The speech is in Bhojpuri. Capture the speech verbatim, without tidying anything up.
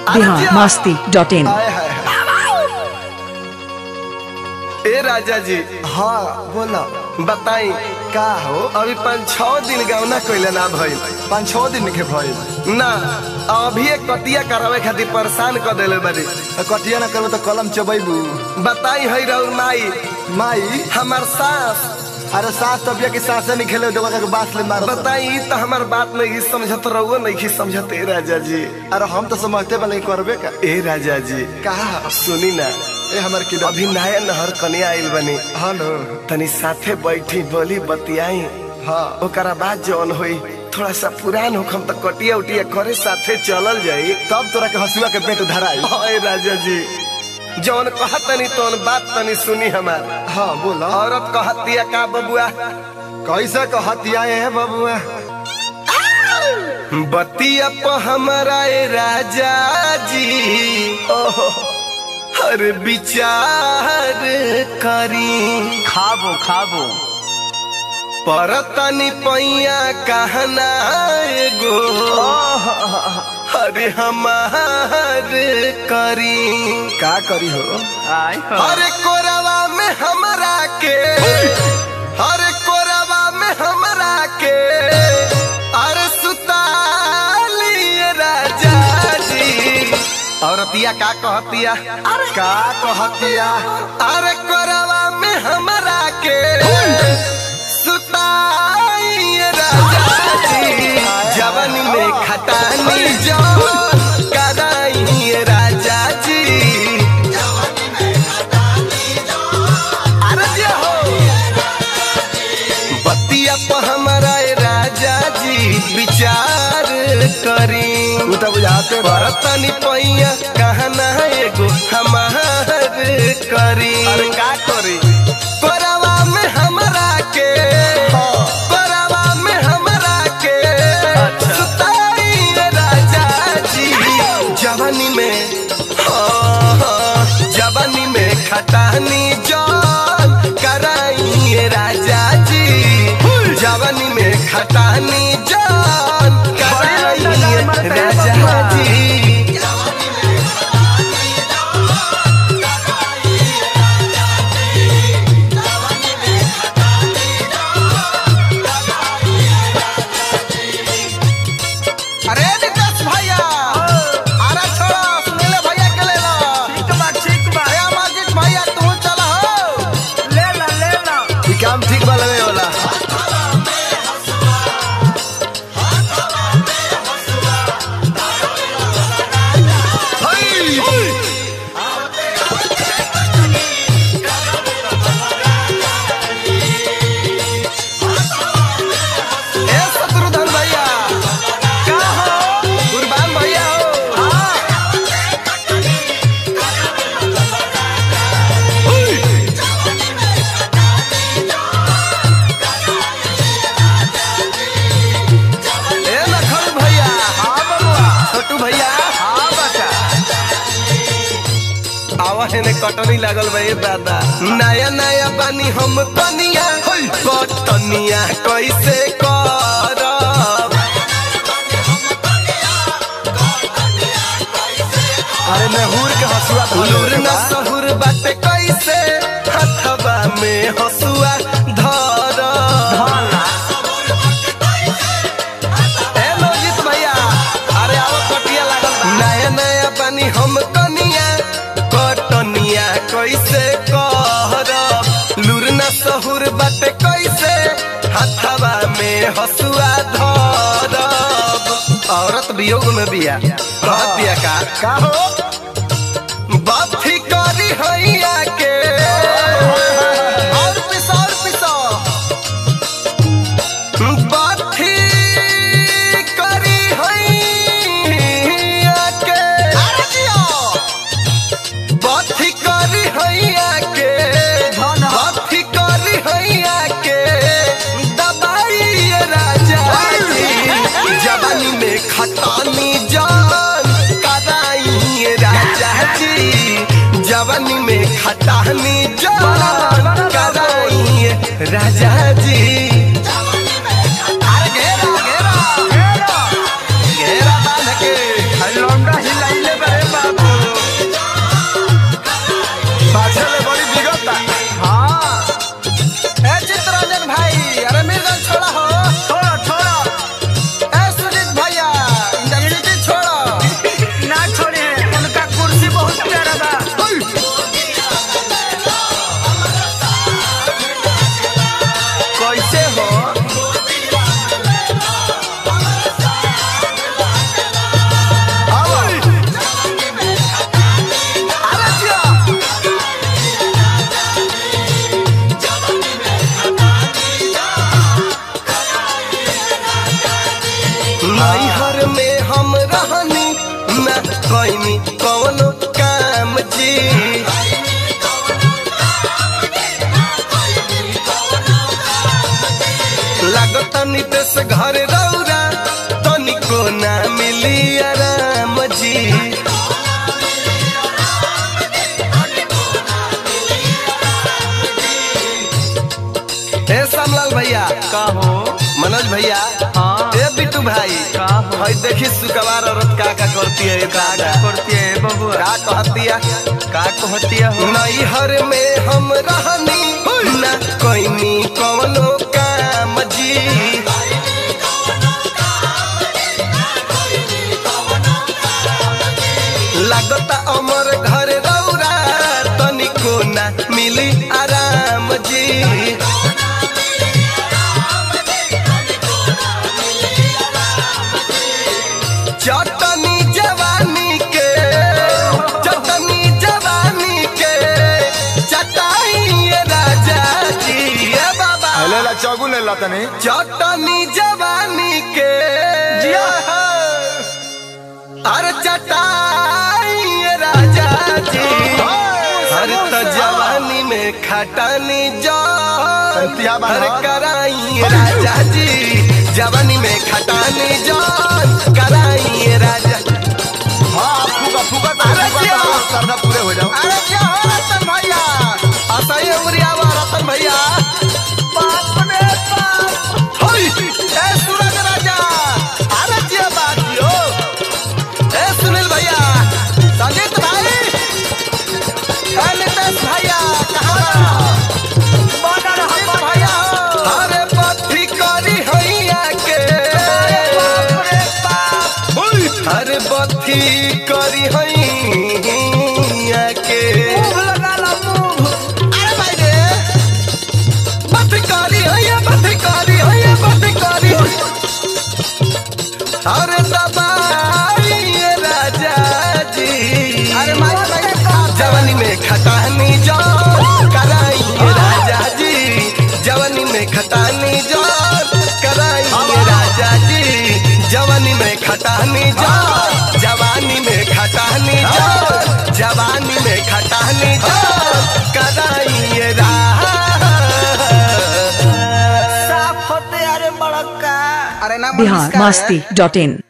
Bihar Masti dot in. ए राजा जी, हाँ बोला बताई का हो। अभी पाँच छह दिन गौना कोइले ना भइल पाँच छह दिन के भइल ना, अभी एक कटिया करावे खातिर परेशान कर देले बारी। कटिया ना करबो तो कलम चबैबू। बताई है रउर माई माई हमार सास, अरे सास तबिया की सासे नहीं खेले दोगा के बास ले मारो। बताई तो हमार बात नहीं समझत, रउआ नहीं समझत। ए राजा जी, अरे हम तो समझते बने करबे का। ए राजा जी कहा सुनी ना, ए हमर की अभी नया नहर कन्या आइल बनी, हाँ नो तनी साथे बैठी बोली बतियाई। हाँ ओकरा बाद जौन होई थोड़ा सा पुरान होखम तो कटिया उटिया करे साथे चलल जाई। तब तोरा के हसुआ के पेट धराई। ओए राजा जी, जौन कहतनी तौन बात तनी सुनी हमार। हाँ बोला। औरत कहतिया का बबुआ, कैसे कहतिया है बबुआ। बतिया प हमारा ए राजा जी ओहो हर विचार करी। खाबो खाबो परतनी पैया कहना एगो अरे हमार करी। का करी हो। आय हो। अरे कोरवा में हमरा के, अरे कोरवा में हमरा के, अरे सुताली राजा जी। औरतिया का कहतिया, अरे का कहतिया। अरे कोरवा में हमरा के सुताई राजा जी। जवानी में खटानी जो कराई राजा जी। अरे जे हो बतिया प हमारा राजा जी विचार करी। तू तो बुझाते बरतनी पैया कहना एगो हमार करी। अरे का करी। कोरवा में हमरा के, कोरवा में हमरा के सुताई राजा जी। जवानी में हाँ, हाँ, जवानी में खटानी जौन कराई राजा जी। जवानी में खटानी जौन कराई राजा जी। अरे विकास भैया, अरे छोड़ो, सुनीले भैया के ले लो। ठीक बा ठीक बा। अरे अमरजीत भैया तू चल हो। ले ला ले ला। ई काम ठीक बा लगे वाला। ए शत्रुधन भैया, का हो। कुर्बान भैया हो। ए लखन भैया, हाँ बबुआ। छोटू भैया, हाँ बच्चा। आवा ने कटनी लागल बा। ए दादा नया नया बानी हम कनिया, कटनिया कैसे करब। अरे नहुर के हसुआ लूर न सहुर बाटे कैसे हथवा में हसुआ धर। ए लोजित भैया, अरे आओ कटिया लागल बा। नया नया बानी हम कनिया, कटनिया कैसे करब। लूर न सहुर बाटे कैसे हथवा में हसुआ धरब। औरत वियोग में बिया बिया का का हो। बाथी करी हैया के, और पिसो और पिसो। बाथी करी हैया के, बाथी करी हैया के, बाथी करी हैया के दबाई राजा जी। जवानी में खटानी जान कराई राजा जी। जवानी में खटानी जान कराई राजा जी। अरे घेरा घेरा घेरा घेरा बांध के लौंडा हिलाइले बे। का हो भाई देखी सुकवार औरत का का करती है का का का करती है बबुआ का कहती है का कहती हो नैहर में हम रहनी ना कोई कौनो काम जी लगता अमर घर रौरा तनिको ना मिली आराम जी चटनी जवानी के चटनी जवानी के चटाई राजा जी ए बाबा ले ला चौगुन ले ला तनी चटनी जवानी के जिया अरे चटाई राजा जी अरे तो जवानी में खटानी जो संतिया बांधा। अरे कराई राजा जी जवानी में खटानी जो कराई राजा हाँ फूका फूका अरे जिया। सरदा पूरे हो जाओ अरे क्या हो रतन भैया असही उमरिया हुआ रतन भैया बाप रे बाप होई ए सूरज राजा अरे जिया बात यो ए सुनील भैया संजीत भाई ए नितेश भैया कहाँ बना रहा संजीत भैया अरे पथी करी हैया के बाप रे बाप होई अरे बथी करी हैया के मुंह लगा ला मुंह अरे भाई रे बथकारी हैया बथकारी हैया बथकारी अरे दबाई राजा जी अरे माई भाई जवानी में खटानी जो कराई राजा जी जवानी में खटानी जो कराई राजा जी जवानी में खटानी जो जवानी में खटानी जो जवानी में खटानी जो कराई राजा साफ होते अरे बड़का अरे ना बिहार मस्ती डॉट इन